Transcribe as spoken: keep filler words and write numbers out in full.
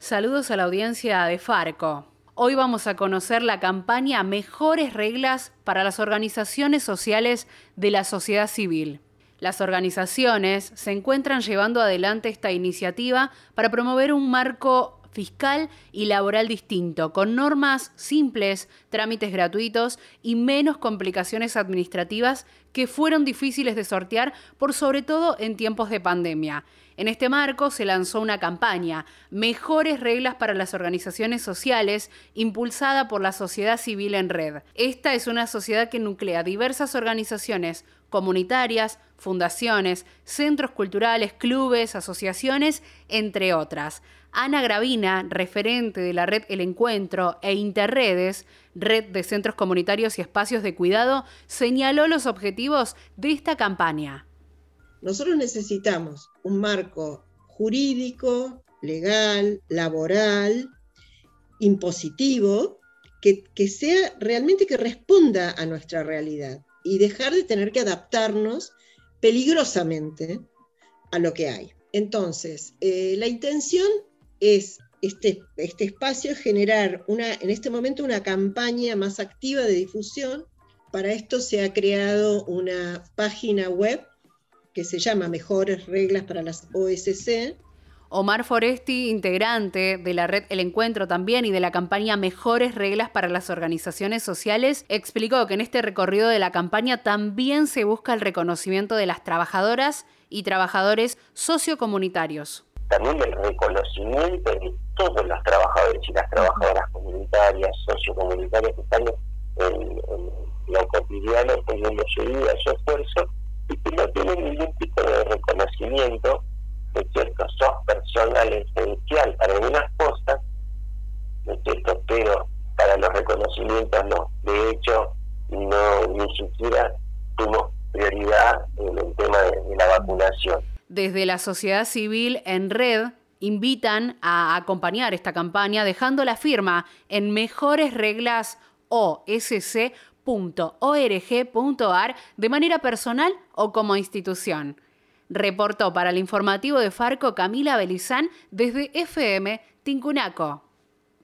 Saludos a la audiencia de Farco. Hoy vamos a conocer la campaña Mejores Reglas para las Organizaciones Sociales de la Sociedad Civil. Las organizaciones se encuentran llevando adelante esta iniciativa para promover un marco fiscal y laboral distinto, con normas simples, trámites gratuitos y menos complicaciones administrativas que fueron difíciles de sortear, por sobre todo en tiempos de pandemia. En este marco se lanzó una campaña, Mejores Reglas para las Organizaciones Sociales, impulsada por la Sociedad Civil en Red. Esta es una sociedad que nuclea diversas organizaciones comunitarias, fundaciones, centros culturales, clubes, asociaciones, entre otras. Ana Gravina, referente de la red El Encuentro e Interredes, red de centros comunitarios y espacios de cuidado, señaló los objetivos de esta campaña. Nosotros necesitamos un marco jurídico, legal, laboral, impositivo, que, que sea realmente que responda a nuestra realidad y dejar de tener que adaptarnos peligrosamente a lo que hay. Entonces, eh, la intención es este, este espacio generar una, en este momento una campaña más activa de difusión. Para esto se ha creado una página web que se llama Mejores Reglas para las O S C. Omar Foresti, integrante de la red El Encuentro también y de la campaña Mejores Reglas para las Organizaciones Sociales, explicó que en este recorrido de la campaña también se busca el reconocimiento de las trabajadoras y trabajadores sociocomunitarios. También el reconocimiento de todos los trabajadores y las trabajadoras comunitarias, sociocomunitarias que están en, en lo cotidiano poniendo su vida, su esfuerzo, y que no tienen ningún tipo de reconocimiento. ¿No es cierto? Sos personal esencial para algunas cosas, ¿no es cierto? Pero para los reconocimientos no. De hecho, no ni siquiera tuvimos prioridad en el tema de, de la vacunación. Desde la sociedad civil en Red invitan a acompañar esta campaña dejando la firma en mejores reglas o s c punto org punto a r de manera personal o como institución. Reportó para el informativo de Farco Camila Belizán desde F M Tincunaco.